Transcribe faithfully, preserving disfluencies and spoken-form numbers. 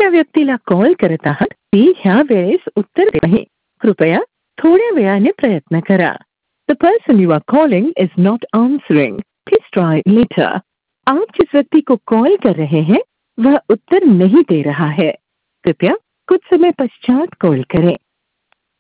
ज्या व्यक्तीला कॉल करत आहात ती ह्या वेळेस उत्तर देत नाही. कृपया थोड्या वेळाने प्रयत्न करा. The person you are calling is not answering. Please try later. आप जिस व्यक्ति को कॉल कर रहे हैं वह उत्तर नहीं दे रहा है. कृपया कुछ समय पश्चात कॉल करें.